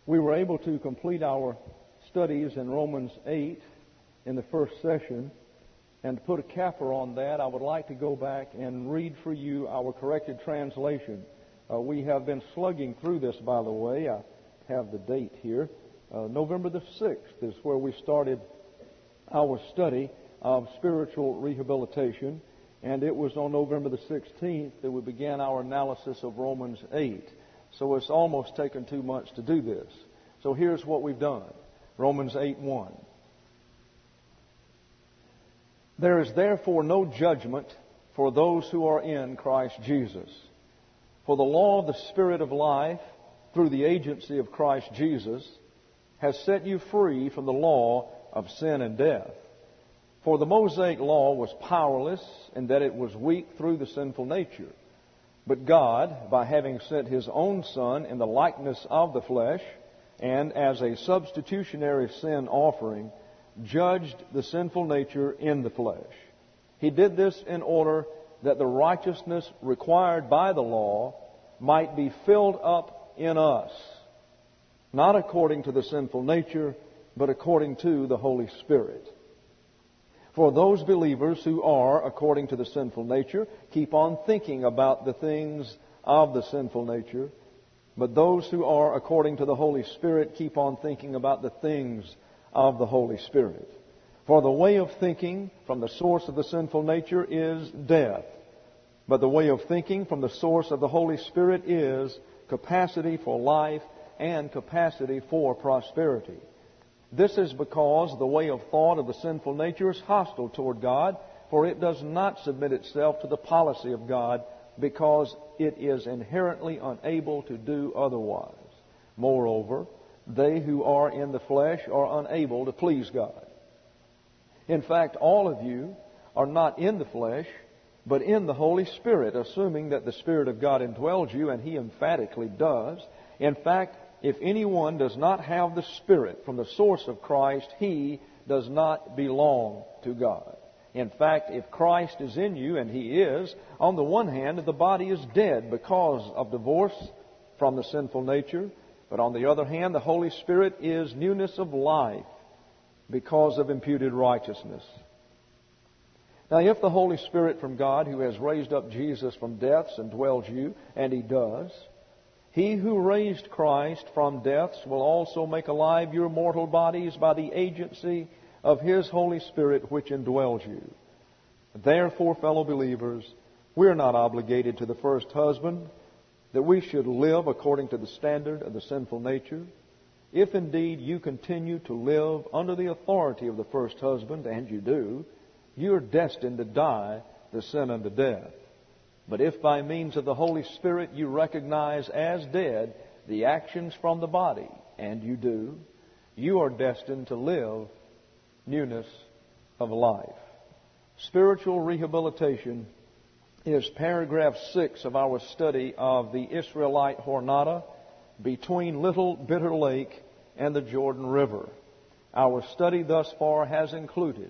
We were able to complete our studies in Romans 8 in the first session, and to put a capper on that, I would like to go back and read for you our corrected translation. We have been slugging through this, by the way. I have the date here. November the 6th is where we started our study of spiritual rehabilitation, and it was on November the 16th that we began our analysis of Romans 8. So it's almost taken 2 months to do this. So here's what we've done. Romans 8:1. There is therefore no judgment for those who are in Christ Jesus. For the law of the Spirit of life, through the agency of Christ Jesus, has set you free from the law of sin and death. For the Mosaic law was powerless in that it was weak through the sinful nature. But God, by having sent His own Son in the likeness of the flesh, and as a substitutionary sin offering, judged the sinful nature in the flesh. He did this in order that the righteousness required by the law might be filled up in us, not according to the sinful nature, but according to the Holy Spirit. For those believers who are, according to the sinful nature, keep on thinking about the things of the sinful nature, but those who are, according to the Holy Spirit, keep on thinking about the things of the Holy Spirit. For the way of thinking from the source of the sinful nature is death, but the way of thinking from the source of the Holy Spirit is capacity for life and capacity for prosperity. This is because the way of thought of the sinful nature is hostile toward God, for it does not submit itself to the policy of God, because it is inherently unable to do otherwise. Moreover, they who are in the flesh are unable to please God. In fact, all of you are not in the flesh, but in the Holy Spirit, assuming that the Spirit of God indwells you, and He emphatically does. In fact, if anyone does not have the Spirit from the source of Christ, he does not belong to God. In fact, if Christ is in you, and He is, on the one hand, the body is dead because of divorce from the sinful nature, but on the other hand, the Holy Spirit is newness of life because of imputed righteousness. Now, if the Holy Spirit from God, who has raised up Jesus from deaths and dwells you, and He does, He who raised Christ from deaths will also make alive your mortal bodies by the agency of His Holy Spirit which indwells you. Therefore, fellow believers, we are not obligated to the first husband, that we should live according to the standard of the sinful nature. If indeed you continue to live under the authority of the first husband, and you do, you are destined to die to sin unto death. But if by means of the Holy Spirit you recognize as dead the actions from the body, and you do, you are destined to live newness of life. Spiritual rehabilitation is paragraph 6 of our study of the Israelite Jornada between Little Bitter Lake and the Jordan River. Our study thus far has included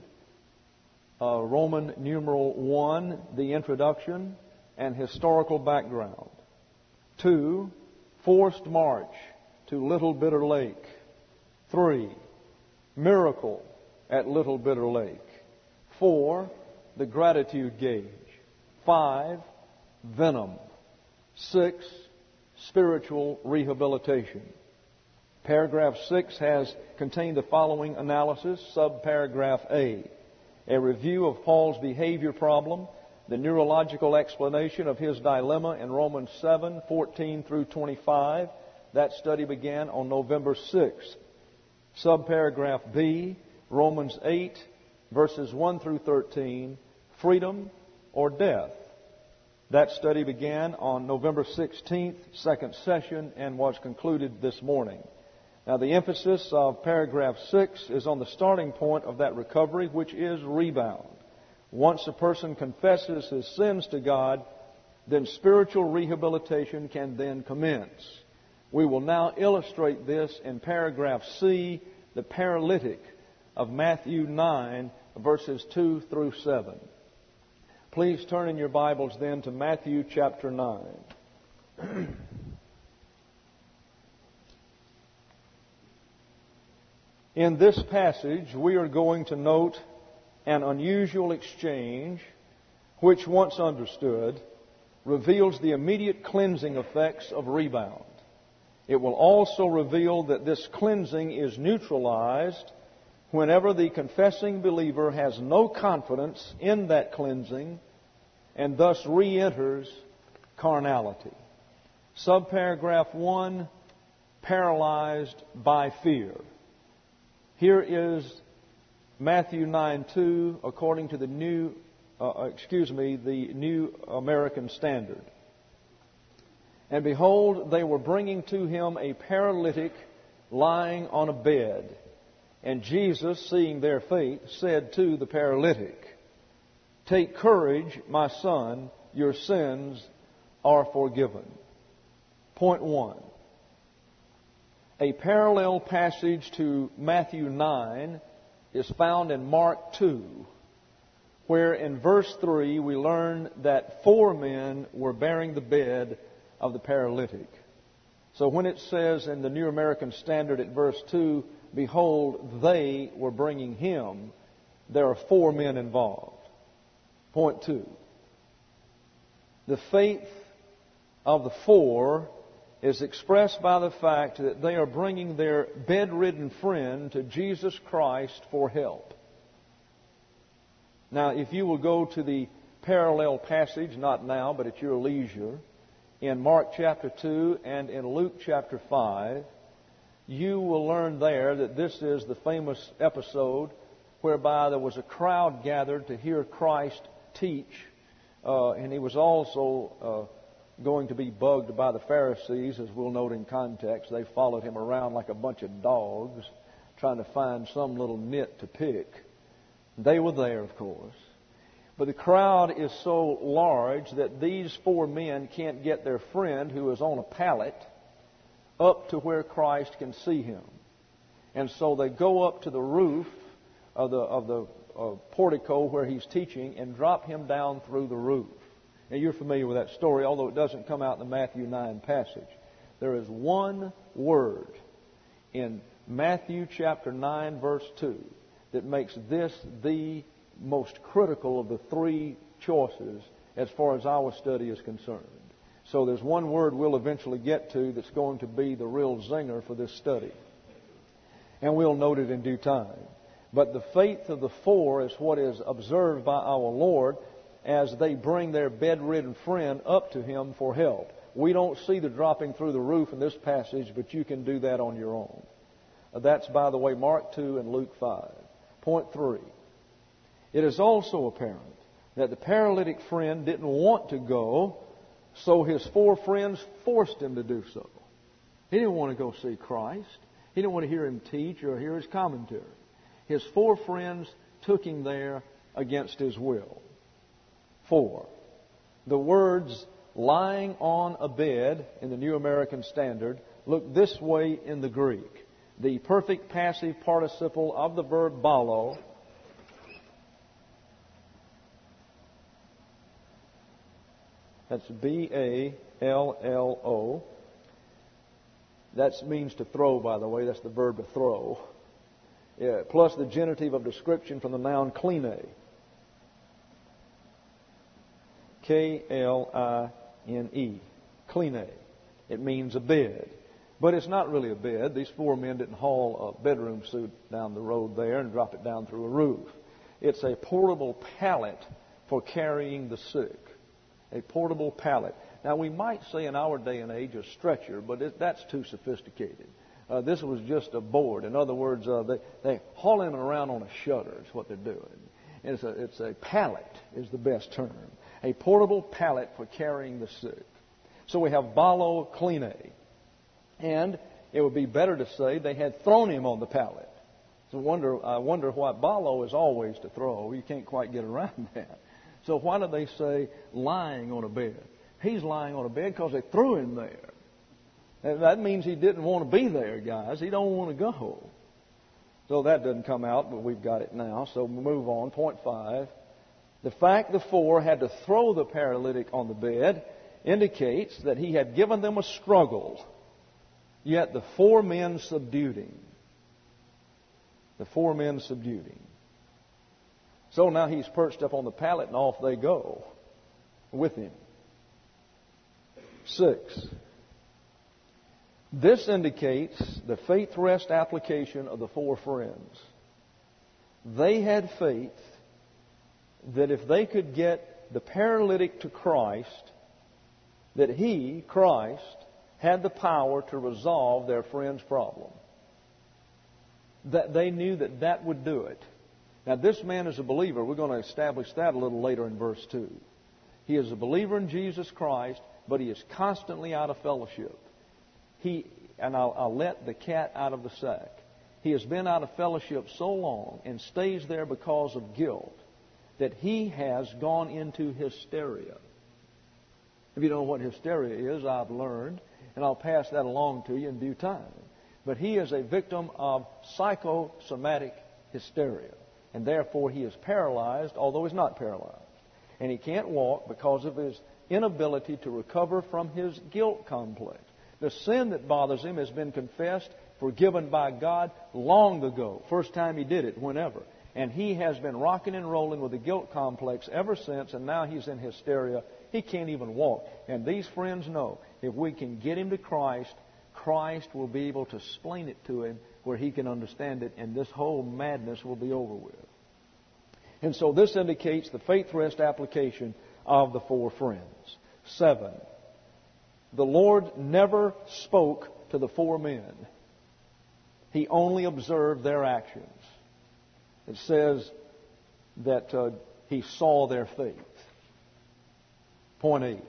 Roman numeral 1, the introduction and historical background. 2, forced march to Little Bitter Lake. 3, miracle at Little Bitter Lake. 4, the gratitude gauge. 5, venom. 6, spiritual rehabilitation. Paragraph 6 has contained the following analysis. Subparagraph A review of Paul's behavior problem, the neurological explanation of his dilemma in Romans 7:14 through 25. That study began on November 6th. Subparagraph B, Romans 8, verses 1 through 13, freedom or death. That study began on November 16th, second session, and was concluded this morning. Now, the emphasis of paragraph 6 is on the starting point of that recovery, which is rebound. Once a person confesses his sins to God, then spiritual rehabilitation can then commence. We will now illustrate this in paragraph C, the paralytic of Matthew 9, verses 2 through 7. Please turn in your Bibles then to Matthew chapter 9. In this passage, we are going to note an unusual exchange which, once understood, reveals the immediate cleansing effects of rebound. It will also reveal that this cleansing is neutralized whenever the confessing believer has no confidence in that cleansing and thus re-enters carnality. Subparagraph 1, paralyzed by fear. Here is Matthew 9:2 according to the New American Standard. And behold, they were bringing to him a paralytic lying on a bed. And Jesus, seeing their faith, said to the paralytic, "Take courage, my son, your sins are forgiven." Point 1. A parallel passage to Matthew 9 is found in Mark 2, where in verse 3 we learn that 4 men were bearing the bed of the paralytic. So when it says in the New American Standard at verse 2, "Behold, they were bringing him," there are 4 men involved. Point 2. The faith of the 4 is expressed by the fact that they are bringing their bedridden friend to Jesus Christ for help. Now, if you will go to the parallel passage, not now, but at your leisure, in Mark chapter 2 and in Luke chapter 5, you will learn there that this is the famous episode whereby there was a crowd gathered to hear Christ teach, and he was also going to be bugged by the Pharisees, as we'll note in context. They followed him around like a bunch of dogs, trying to find some little nit to pick. They were there, of course. But the crowd is so large that these 4 men can't get their friend, who is on a pallet, up to where Christ can see him. And so they go up to the roof of the portico where he's teaching and drop him down through the roof. Now, you're familiar with that story, although it doesn't come out in the Matthew 9 passage. There is one word in Matthew chapter 9, verse 2, that makes this the most critical of the 3 choices as far as our study is concerned. So there's one word we'll eventually get to that's going to be the real zinger for this study. And we'll note it in due time. But the faith of the 4 is what is observed by our Lord as they bring their bedridden friend up to him for help. We don't see the dropping through the roof in this passage, but you can do that on your own. That's, by the way, Mark 2 and Luke 5. Point 3. It is also apparent that the paralytic friend didn't want to go, so his 4 friends forced him to do so. He didn't want to go see Christ. He didn't want to hear him teach or hear his commentary. His 4 friends took him there against his will. 4. The words lying on a bed in the New American Standard look this way in the Greek. The perfect passive participle of the verb ballo That's B-A-L-L-O. That means to throw, by the way. That's the verb to throw. Yeah, plus the genitive of description from the noun kline. K-L-I-N-E. Kline. It means a bed. But it's not really a bed. These 4 men didn't haul a bedroom suit down the road there and drop it down through a roof. It's a portable pallet for carrying the sick. A portable pallet. Now, we might say in our day and age a stretcher, but that's too sophisticated. This was just a board. In other words, they haul him around on a shutter is what they're doing. It's a pallet is the best term. A portable pallet for carrying the sick. So we have ballo kline. And it would be better to say they had thrown him on the pallet. So I wonder why ballo is always to throw. You can't quite get around that. So why do they say lying on a bed? He's lying on a bed because they threw him there. And that means he didn't want to be there, guys. He don't want to go. So that doesn't come out, but we've got it now. So we'll move on. Point 5. The fact the 4 had to throw the paralytic on the bed indicates that he had given them a struggle. Yet the 4 men subdued him. The 4 men subdued him. So now he's perched up on the pallet and off they go with him. 6. This indicates the faith rest application of the 4 friends. They had faith that if they could get the paralytic to Christ, that He, Christ, had the power to resolve their friend's problem. That they knew that that would do it. Now, this man is a believer. We're going to establish that a little later in verse 2. He is a believer in Jesus Christ, but he is constantly out of fellowship. I'll let the cat out of the sack. He has been out of fellowship so long and stays there because of guilt that he has gone into hysteria. If you don't know what hysteria is, I've learned, and I'll pass that along to you in due time. But he is a victim of psychosomatic hysteria, and therefore he is paralyzed, although he's not paralyzed. And he can't walk because of his inability to recover from his guilt complex. The sin that bothers him has been confessed, forgiven by God long ago. First time he did it, whenever. And he has been rocking and rolling with the guilt complex ever since, and now he's in hysteria. He can't even walk. And these friends know if we can get him to Christ, Christ will be able to explain it to him where he can understand it, and this whole madness will be over with. And so this indicates the faith rest application of the 4 friends. 7. The Lord never spoke to the 4 men. He only observed their actions. It says that He saw their faith. Point 8.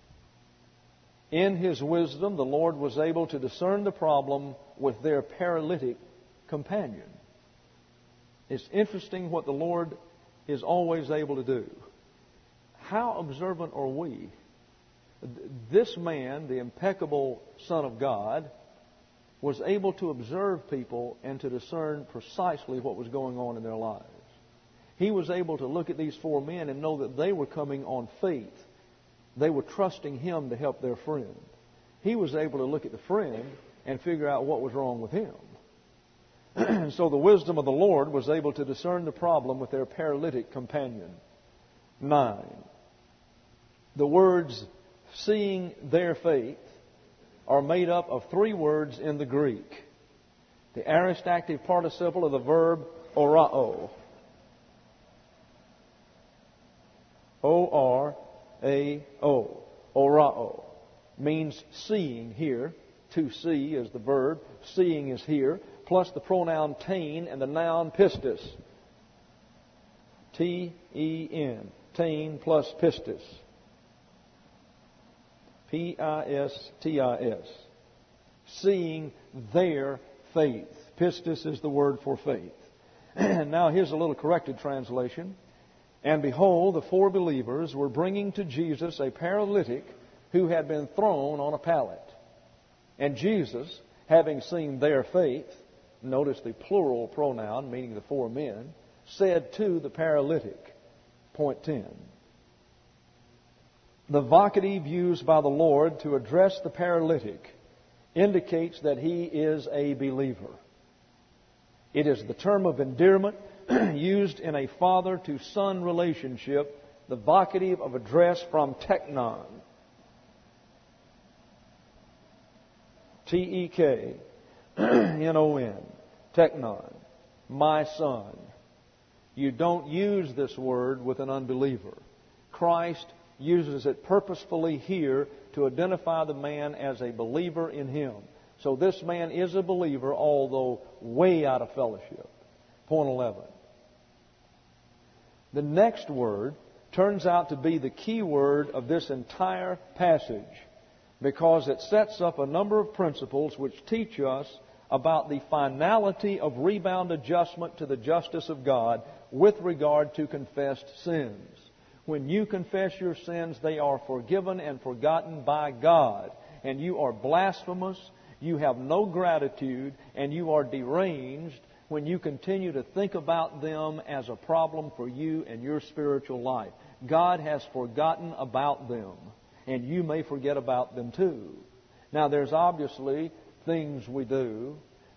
In His wisdom, the Lord was able to discern the problem with their paralytic companion. It's interesting what the Lord is always able to do. How observant are we? This man, the impeccable Son of God, was able to observe people and to discern precisely what was going on in their lives. He was able to look at these 4 men and know that they were coming on faith. They were trusting Him to help their friend. He was able to look at the friend and figure out what was wrong with him. So the wisdom of the Lord was able to discern the problem with their paralytic companion. 9. The words, seeing their faith, are made up of 3 words in the Greek. The aorist active participle of the verb orao. O-R-A-O. Orao. Means seeing here. To see is the verb. Seeing is here. Plus the pronoun tain and the noun pistis. T-E-N. Tain plus pistis. P-I-S-T-I-S. Seeing their faith. Pistis is the word for faith. Now here's a little corrected translation. And behold, the 4 believers were bringing to Jesus a paralytic who had been thrown on a pallet. And Jesus, having seen their faith, notice the plural pronoun, meaning the 4 men, said to the paralytic. Point 10. The vocative used by the Lord to address the paralytic indicates that he is a believer. It is the term of endearment used in a father-to-son relationship, the vocative of address from teknon. T-E-K-N-O-N. Teknon. My son. You don't use this word with an unbeliever. Christ uses it purposefully here to identify the man as a believer in Him. So this man is a believer, although way out of fellowship. Point 11. The next word turns out to be the key word of this entire passage, because it sets up a number of principles which teach us about the finality of rebound adjustment to the justice of God with regard to confessed sins. When you confess your sins, they are forgiven and forgotten by God. And you are blasphemous, you have no gratitude, and you are deranged when you continue to think about them as a problem for you and your spiritual life. God has forgotten about them, and you may forget about them too. Now, there's obviously things we do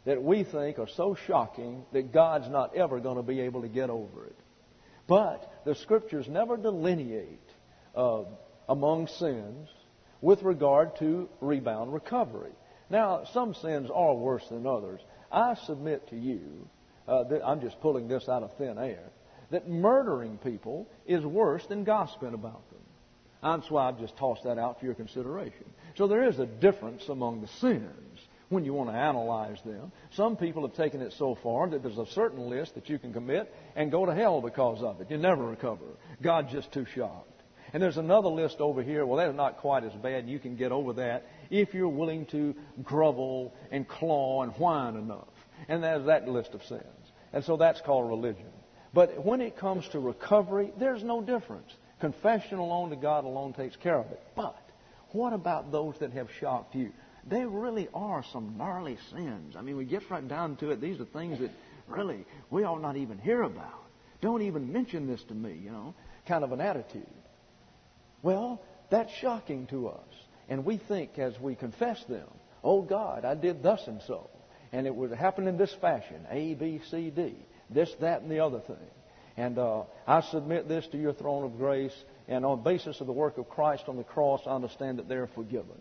that we think are so shocking that God's not ever going to be able to get over it. But the Scriptures never delineate among sins with regard to rebound recovery. Now, some sins are worse than others. I submit to you, that I'm just pulling this out of thin air, that murdering people is worse than gossiping about them. That's why I've just tossed that out for your consideration. So there is a difference among the sins when you want to analyze them. Some people have taken it so far that there's a certain list that you can commit and go to hell because of it. You never recover. God's just too shocked. And there's another list over here. Well, that's not quite as bad. You can get over that if you're willing to grovel and claw and whine enough. And there's that list of sins. And so that's called religion. But when it comes to recovery, there's no difference. Confession alone to God alone takes care of it. But what about those that have shocked you? There really are some gnarly sins. I mean, we get right down to it. These are things that really we ought not even hear about. Don't even mention this to me, kind of an attitude. Well, that's shocking to us. And we think as we confess them, oh God, I did thus and so. And it would happen in this fashion, A, B, C, D, this, that, and the other thing. And I submit this to your throne of grace, and on the basis of the work of Christ on the cross, I understand that they're forgiven.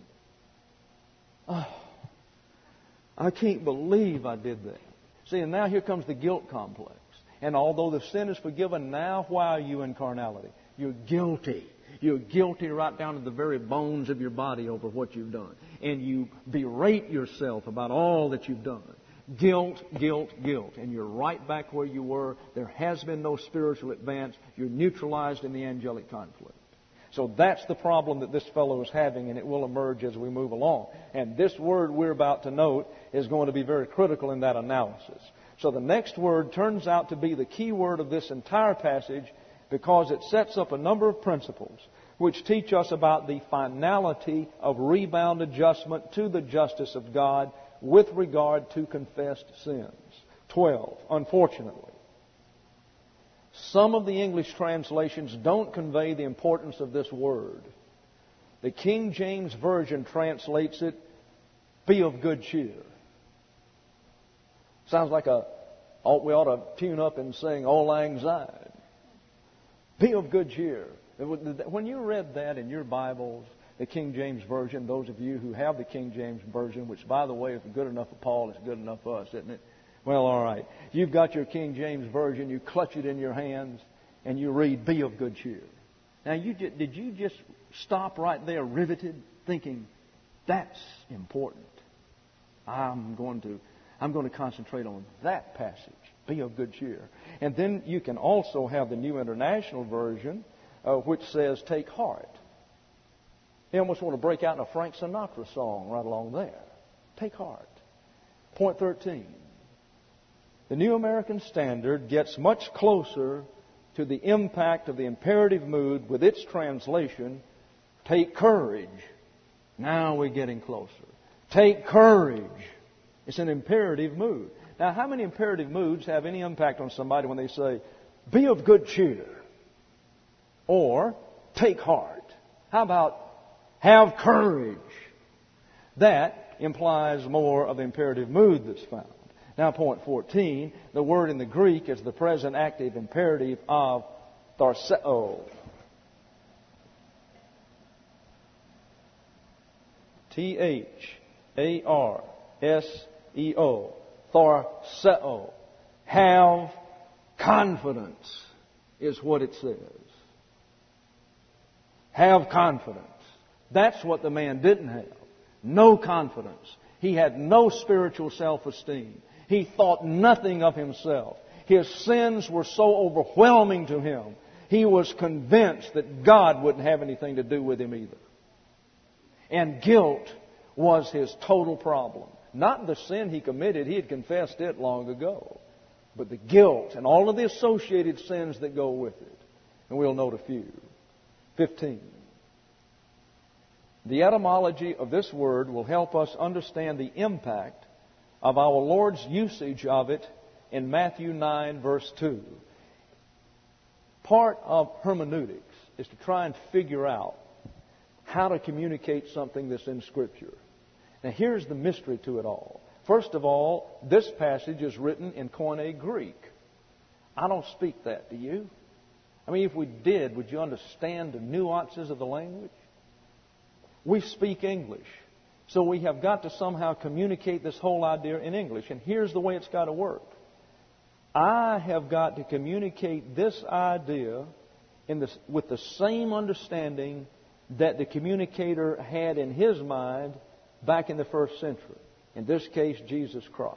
Oh, I can't believe I did that. See, and now here comes the guilt complex. And although the sin is forgiven, now why are you in carnality? You're guilty. You're guilty right down to the very bones of your body over what you've done. And you berate yourself about all that you've done. Guilt, guilt, guilt. And you're right back where you were. There has been no spiritual advance. You're neutralized in the angelic conflict. So that's the problem that this fellow is having, and it will emerge as we move along. And this word we're about to note is going to be very critical in that analysis. So the next word turns out to be the key word of this entire passage, because it sets up a number of principles which teach us about the finality of rebound adjustment to the justice of God with regard to confessed sins. 12. Unfortunately, some of the English translations don't convey the importance of this word. The King James Version translates it, be of good cheer. Sounds like we ought to tune up and sing, "Auld Lang Syne." Be of good cheer. When you read that in your Bibles, the King James Version, those of you who have the King James Version, which, by the way, is good enough for Paul, it's good enough for us, isn't it? Well, all right. You've got your King James Version, you clutch it in your hands, and you read, be of good cheer. Now, did you just stop right there, riveted, thinking, that's important? I'm going to concentrate on that passage. Be of good cheer. And then you can also have the New International Version, which says, take heart. You almost want to break out in a Frank Sinatra song right along there. Take heart. Point 13. The New American Standard gets much closer to the impact of the imperative mood with its translation, take courage. Now we're getting closer. Take courage. It's an imperative mood. Now, how many imperative moods have any impact on somebody when they say, be of good cheer? Or, take heart? How about, have courage? That implies more of the imperative mood that's found. Now, point 14, the word in the Greek is the present active imperative of tharseo. T-H-A-R-S-E-O. Tharseo. Have confidence is what it says. Have confidence. That's what the man didn't have. No confidence. He had no spiritual self-esteem. He thought nothing of himself. His sins were so overwhelming to him, he was convinced that God wouldn't have anything to do with him either. And guilt was his total problem. Not the sin he committed. He had confessed it long ago. But the guilt and all of the associated sins that go with it. And we'll note a few. 15. The etymology of this word will help us understand the impact of our Lord's usage of it in Matthew 9, verse 2. Part of hermeneutics is to try and figure out how to communicate something that's in Scripture. Now, here's the mystery to it all. First of all, this passage is written in Koine Greek. I don't speak that, do you? I mean, if we did, would you understand the nuances of the language? We speak English. So we have got to somehow communicate this whole idea in English. And here's the way it's got to work. I have got to communicate this idea with the same understanding that the communicator had in his mind back in the first century. In this case, Jesus Christ.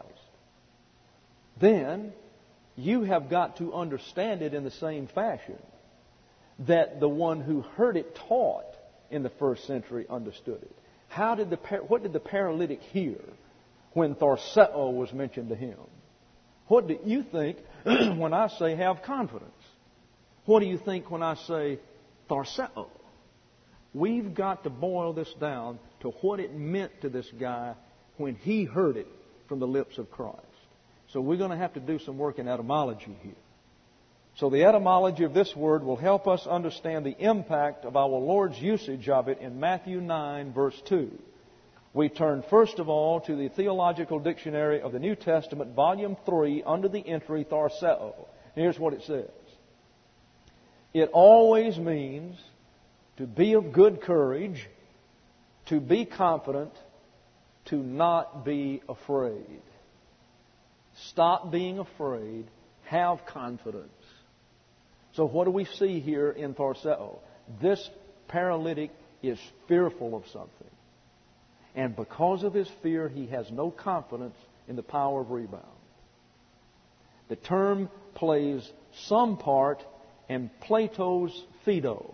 Then, you have got to understand it in the same fashion that the one who heard it taught in the first century understood it. What did the paralytic hear when Tharseo was mentioned to him? What do you think when I say have confidence? What do you think when I say Tharseo? We've got to boil this down to what it meant to this guy when he heard it from the lips of Christ. So we're going to have to do some work in etymology here. So the etymology of this word will help us understand the impact of our Lord's usage of it in Matthew 9, verse 2. We turn first of all to the Theological Dictionary of the New Testament, Volume 3, under the entry Tharseo. Here's what it says. It always means to be of good courage, to be confident, to not be afraid. Stop being afraid. Have confidence. So what do we see here in Tharseo? This paralytic is fearful of something. And because of his fear, he has no confidence in the power of rebound. The term plays some part in Plato's Phaedo.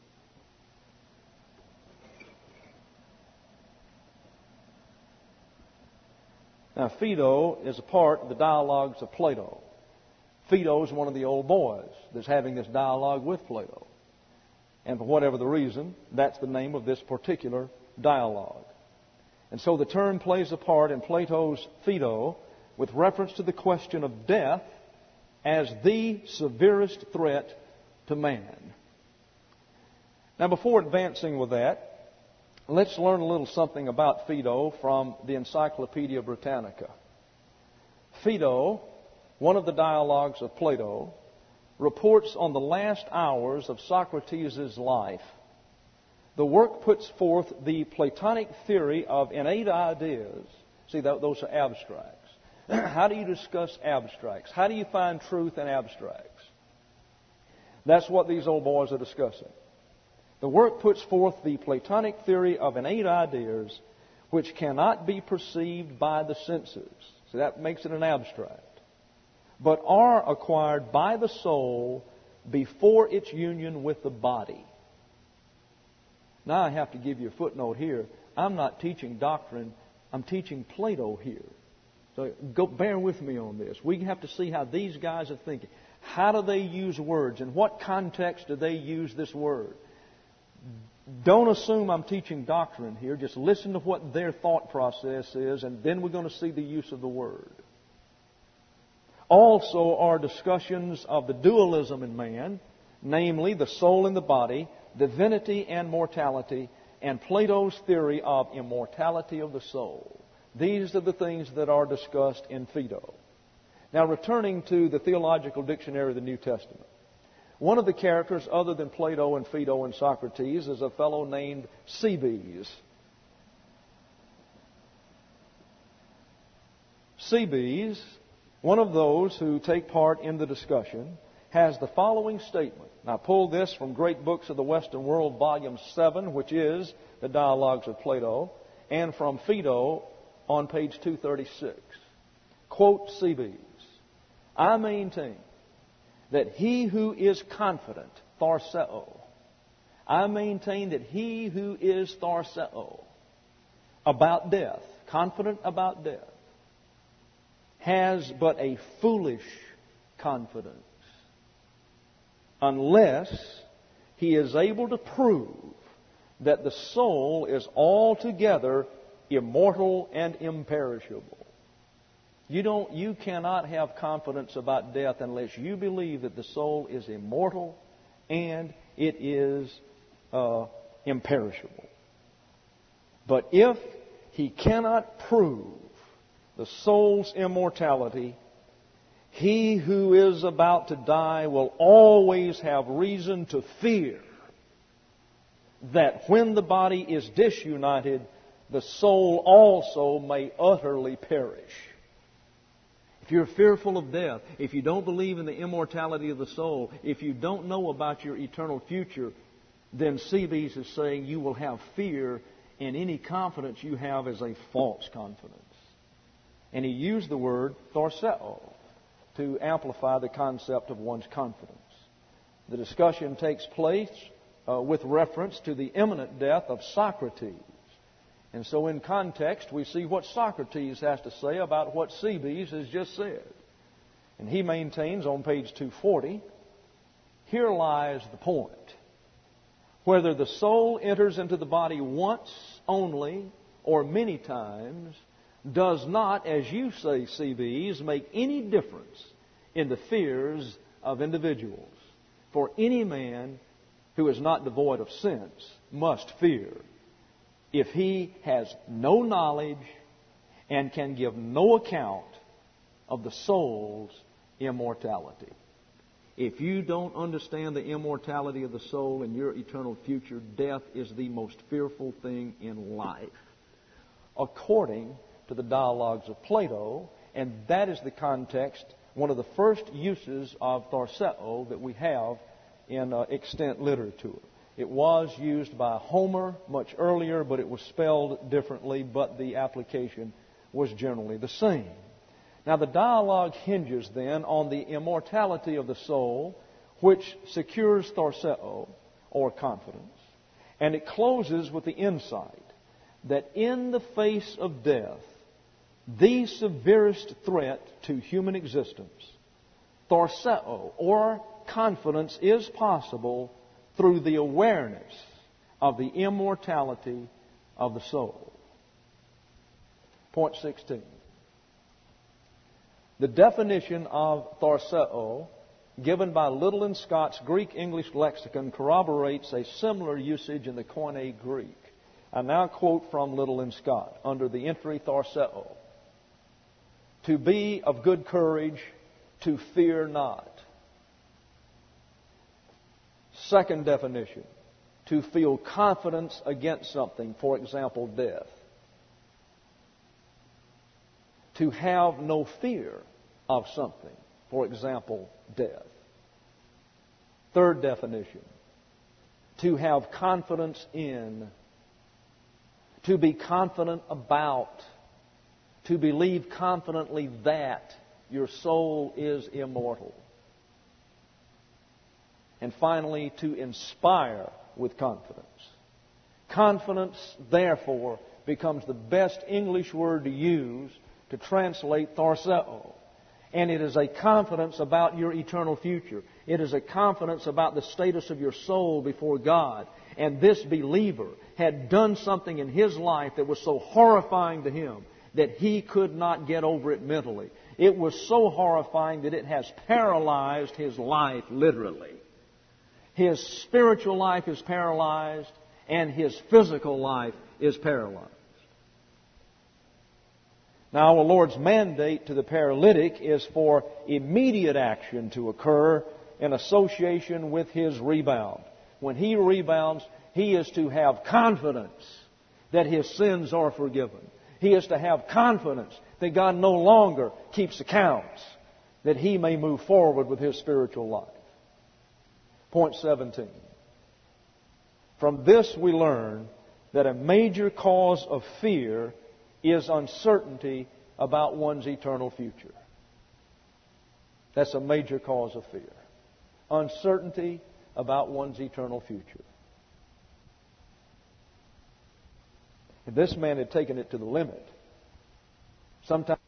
Now, Phaedo is a part of the dialogues of Plato. Phaedo is one of the old boys that's having this dialogue with Plato. And for whatever the reason, that's the name of this particular dialogue. And so the term plays a part in Plato's Phaedo with reference to the question of death as the severest threat to man. Now, before advancing with that, let's learn a little something about Phaedo from the Encyclopedia Britannica. Phaedo, one of the dialogues of Plato, reports on the last hours of Socrates' life. The work puts forth the Platonic theory of innate ideas. See, those are abstracts. How do you discuss abstracts? How do you find truth in abstracts? That's what these old boys are discussing. The work puts forth the Platonic theory of innate ideas which cannot be perceived by the senses. So that makes it an abstract. But are acquired by the soul before its union with the body. Now I have to give you a footnote here. I'm not teaching doctrine. I'm teaching Plato here. So bear with me on this. We have to see how these guys are thinking. How do they use words? In what context do they use this word? Don't assume I'm teaching doctrine here. Just listen to what their thought process is, and then we're going to see the use of the word. Also are discussions of the dualism in man, namely the soul and the body, divinity and mortality, and Plato's theory of immortality of the soul. These are the things that are discussed in Phaedo. Now, returning to the Theological Dictionary of the New Testament. One of the characters other than Plato and Phaedo and Socrates is a fellow named Cebes. Cebes, one of those who take part in the discussion, has the following statement. Now, I pulled this from Great Books of the Western World, Volume 7, which is the Dialogues of Plato, and from Phaedo on page 236. Quote Cebes, I maintain that he who is confident, Tharseo, I maintain that he who is Tharseo about death, confident about death, has but a foolish confidence unless he is able to prove that the soul is altogether immortal and imperishable. You cannot have confidence about death unless you believe that the soul is immortal and it is imperishable. But if he cannot prove the soul's immortality, he who is about to die will always have reason to fear that when the body is disunited, the soul also may utterly perish. If you're fearful of death, if you don't believe in the immortality of the soul, if you don't know about your eternal future, then Seebees is saying you will have fear, and any confidence you have is a false confidence. And he used the word thorseo to amplify the concept of one's confidence. The discussion takes place with reference to the imminent death of Socrates. And so in context, we see what Socrates has to say about what Seebees has just said. And he maintains on page 240, here lies the point. Whether the soul enters into the body once only or many times does not, as you say, Seebees, make any difference in the fears of individuals. For any man who is not devoid of sense must fear if he has no knowledge and can give no account of the soul's immortality. If you don't understand the immortality of the soul and your eternal future, death is the most fearful thing in life, according to the dialogues of Plato, and that is the context, one of the first uses of thorseo that we have in extant literature. It was used by Homer much earlier, but it was spelled differently, but the application was generally the same. Now, the dialogue hinges then on the immortality of the soul, which secures thorseo, or confidence, and it closes with the insight that in the face of death, the severest threat to human existence, thorseo, or confidence, is possible through the awareness of the immortality of the soul. Point 16. The definition of thorseo given by Liddell and Scott's Greek-English lexicon corroborates a similar usage in the Koine Greek. I now quote from Liddell and Scott under the entry thorseo. To be of good courage, to fear not. Second definition, to feel confidence against something, for example, death. To have no fear of something, for example, death. Third definition, to have confidence in, to be confident about, to believe confidently that your soul is immortal. And finally, to inspire with confidence. Confidence, therefore, becomes the best English word to use to translate thorseo. And it is a confidence about your eternal future. It is a confidence about the status of your soul before God. And this believer had done something in his life that was so horrifying to him that he could not get over it mentally. It was so horrifying that it has paralyzed his life literally. His spiritual life is paralyzed, and his physical life is paralyzed. Now, our Lord's mandate to the paralytic is for immediate action to occur in association with his rebound. When he rebounds, he is to have confidence that his sins are forgiven. He is to have confidence that God no longer keeps accounts, that he may move forward with his spiritual life. Point 17. From this we learn that a major cause of fear is uncertainty about one's eternal future. That's a major cause of fear. Uncertainty about one's eternal future. If this man had taken it to the limit, sometimes,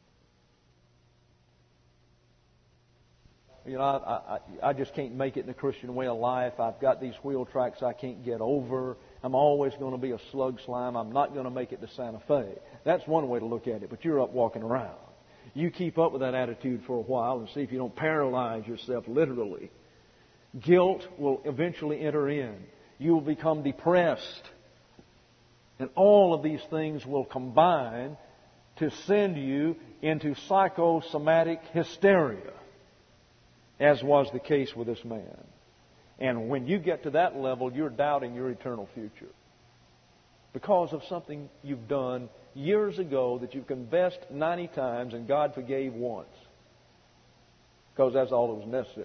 I just can't make it in the Christian way of life. I've got these wheel tracks I can't get over. I'm always going to be a slug slime. I'm not going to make it to Santa Fe. That's one way to look at it, but you're up walking around. You keep up with that attitude for a while and see if you don't paralyze yourself literally. Guilt will eventually enter in. You will become depressed. And all of these things will combine to send you into psychosomatic hysteria, as was the case with this man. And when you get to that level, you're doubting your eternal future because of something you've done years ago that you've confessed 90 times and God forgave once, because that's all that was necessary.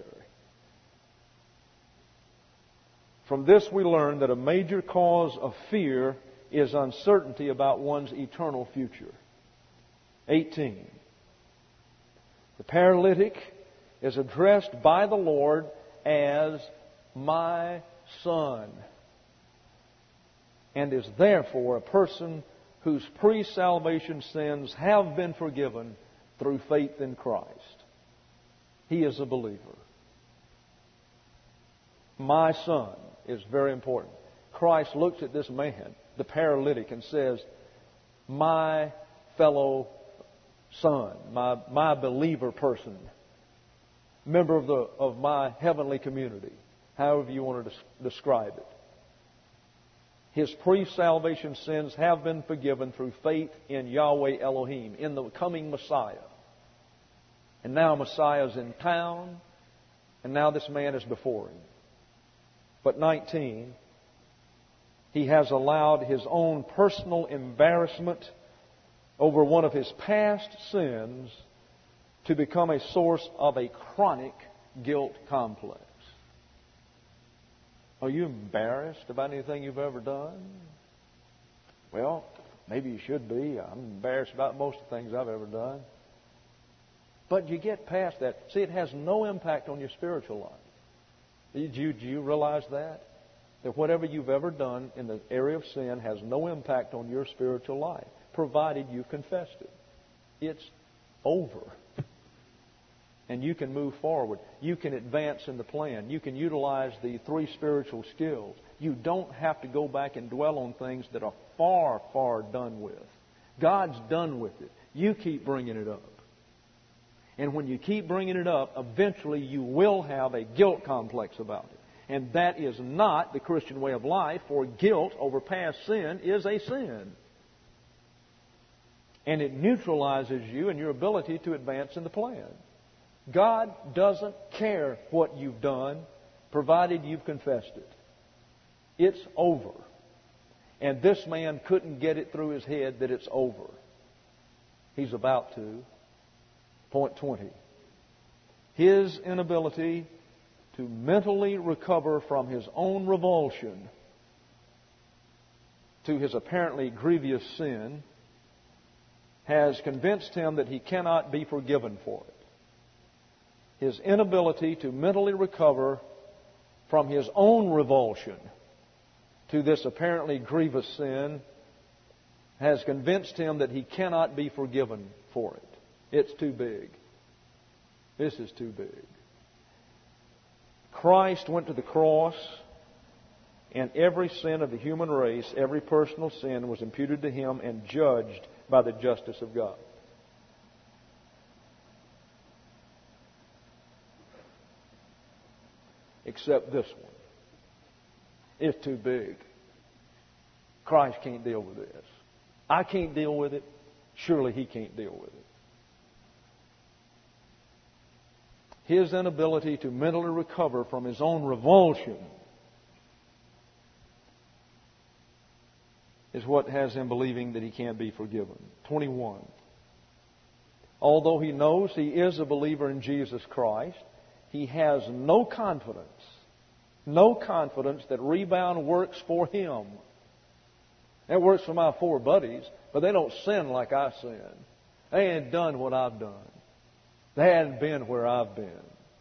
From this we learn that a major cause of fear is uncertainty about one's eternal future. 18. The paralytic is addressed by the Lord as my son, and is therefore a person whose pre-salvation sins have been forgiven through faith in Christ. He is a believer. My son is very important. Christ looks at this man, the paralytic, and says, my fellow son, my believer person, member of my heavenly community, however you want to describe it. His pre-salvation sins have been forgiven through faith in Yahweh Elohim, in the coming Messiah. And now Messiah is in town, and now this man is before him. But 19, he has allowed his own personal embarrassment over one of his past sins to become a source of a chronic guilt complex. Are you embarrassed about anything you've ever done? Well, maybe you should be. I'm embarrassed about most of the things I've ever done. But you get past that. See, it has no impact on your spiritual life. Do you realize that? That whatever you've ever done in the area of sin has no impact on your spiritual life, provided you've confessed it. It's over. And you can move forward. You can advance in the plan. You can utilize the 3 spiritual skills. You don't have to go back and dwell on things that are far, far done with. God's done with it. You keep bringing it up. And when you keep bringing it up, eventually you will have a guilt complex about it. And that is not the Christian way of life, for guilt over past sin is a sin. And it neutralizes you and your ability to advance in the plan. God doesn't care what you've done, provided you've confessed it. It's over. And this man couldn't get it through his head that it's over. He's about to. Point 20. His inability to mentally recover from his own revulsion to his apparently grievous sin has convinced him that he cannot be forgiven for it. His inability to mentally recover from his own revulsion to this apparently grievous sin has convinced him that he cannot be forgiven for it. It's too big. This is too big. Christ went to the cross, and every sin of the human race, every personal sin, was imputed to Him and judged by the justice of God. Except this one. It's too big. Christ can't deal with this. I can't deal with it. Surely He can't deal with it. His inability to mentally recover from his own revulsion is what has him believing that he can't be forgiven. 21. Although he knows he is a believer in Jesus Christ, he has no confidence that rebound works for him. It works for my 4 buddies, but they don't sin like I sin. They ain't done what I've done. They hadn't been where I've been.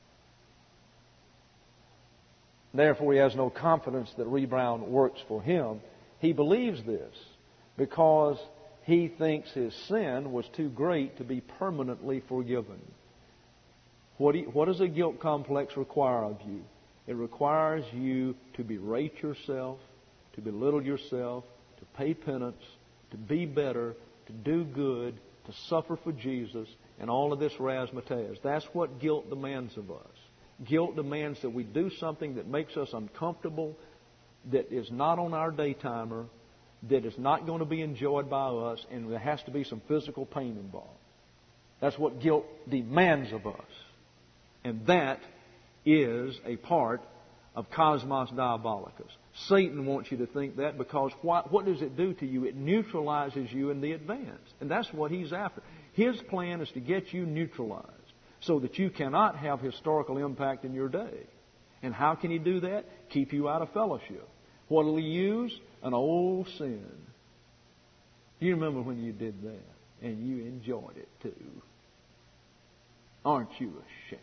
Therefore, he has no confidence that rebound works for him. He believes this because he thinks his sin was too great to be permanently forgiven. What does a guilt complex require of you? It requires you to berate yourself, to belittle yourself, to pay penance, to be better, to do good, to suffer for Jesus, and all of this razzmatazz. That's what guilt demands of us. Guilt demands that we do something that makes us uncomfortable, that is not on our day timer, that is not going to be enjoyed by us, and there has to be some physical pain involved. That's what guilt demands of us. And that is a part of Cosmos Diabolicus. Satan wants you to think that because what does it do to you? It neutralizes you in the advance. And that's what he's after. His plan is to get you neutralized so that you cannot have historical impact in your day. And how can he do that? Keep you out of fellowship. What will he use? An old sin. You remember when you did that and you enjoyed it too. Aren't you ashamed?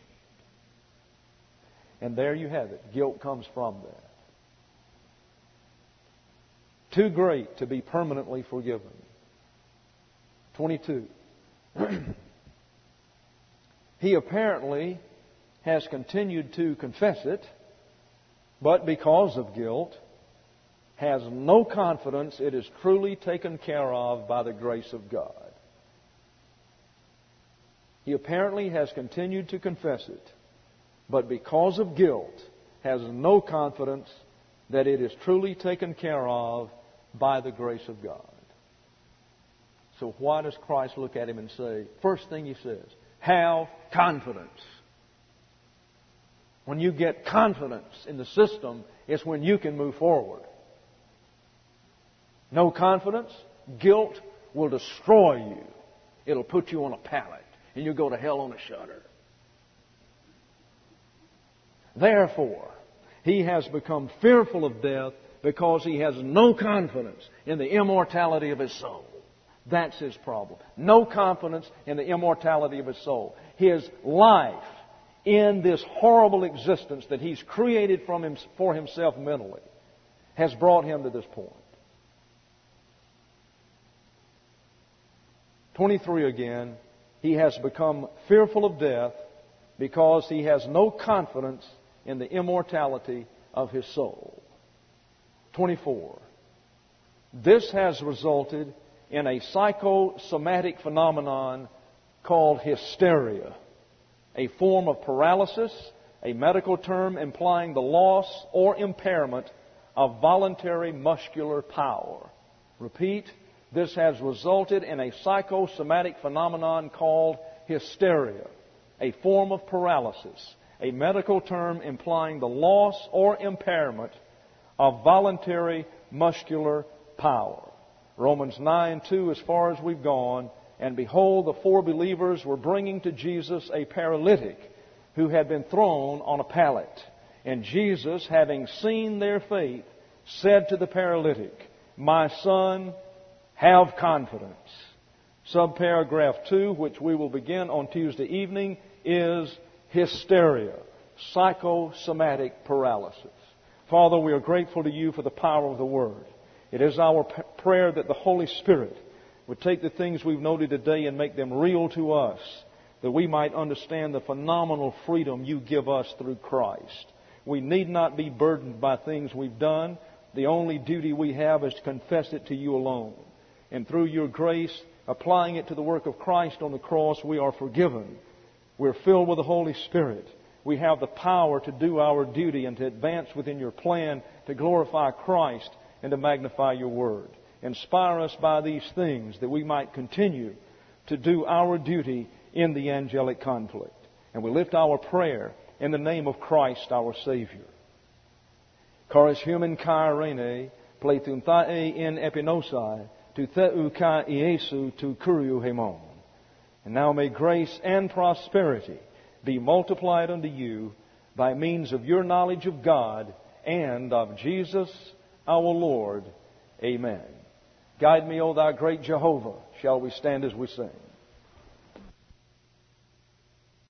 And there you have it. Guilt comes from that. Too great to be permanently forgiven. 22. He apparently has continued to confess it, but because of guilt, has no confidence it is truly taken care of by the grace of God. He apparently has continued to confess it, but because of guilt, has no confidence that it is truly taken care of by the grace of God. So why does Christ look at him and say, first thing he says, have confidence. When you get confidence in the system, it's when you can move forward. No confidence, guilt will destroy you. It'll put you on a pallet, and you'll go to hell on a shutter. Therefore, he has become fearful of death because he has no confidence in the immortality of his soul. That's his problem. No confidence in the immortality of his soul. His life in this horrible existence that he's created for himself mentally has brought him to this point. 23 again, he has become fearful of death because he has no confidence in the immortality of his soul. 24. This has resulted in a psychosomatic phenomenon called hysteria, a form of paralysis, a medical term implying the loss or impairment of voluntary muscular power. Repeat, this has resulted in a psychosomatic phenomenon called hysteria, a form of paralysis, a medical term implying the loss or impairment of voluntary muscular power. Romans 9:2, as far as we've gone, and behold, the four believers were bringing to Jesus a paralytic who had been thrown on a pallet. And Jesus, having seen their faith, said to the paralytic, my son, have confidence. Subparagraph 2, which we will begin on Tuesday evening, is hysteria, psychosomatic paralysis. Father, we are grateful to you for the power of the Word. It is our prayer that the Holy Spirit would take the things we've noted today and make them real to us, that we might understand the phenomenal freedom you give us through Christ. We need not be burdened by things we've done. The only duty we have is to confess it to you alone. And through your grace, applying it to the work of Christ on the cross, we are forgiven. We're filled with the Holy Spirit. We have the power to do our duty and to advance within your plan to glorify Christ and to magnify your word. Inspire us by these things that we might continue to do our duty in the angelic conflict. And we lift our prayer in the name of Christ our Savior. Charis human kairene, pleithuntae in epinosai, tu theu ka Iesu tu kuriu hemon. And now may grace and prosperity be multiplied unto you by means of your knowledge of God and of Jesus our Lord. Amen. Guide me, O thou great Jehovah. Shall we stand as we sing?